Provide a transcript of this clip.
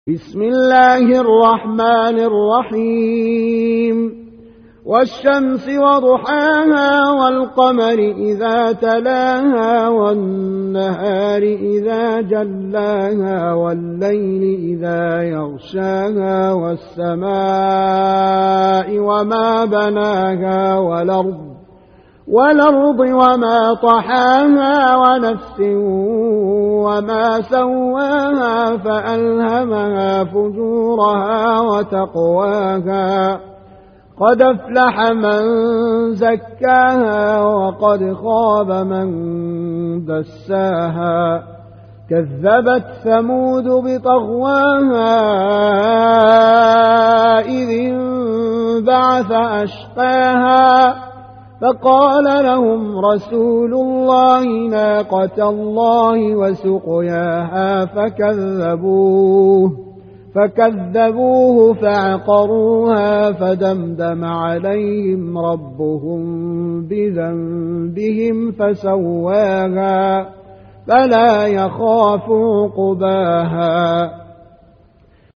بسم الله الرحمن الرحيم والشمس وضحاها والقمر إذا تلاها والنهار إذا جلاها والليل إذا يغشاها والسماء وما بناها والأرض وما طحاها ونفس وما سواها فألهمها فجورها وتقواها قد أفلح من زكاها وقد خاب من دساها كذبت ثمود بطغواها إذ انبعث أشقاها فقال لهم رسول الله ناقة الله وسقياها فكذبوه فعقروها فدمدم عليهم ربهم بذنبهم فسواها فلا يخاف عقباها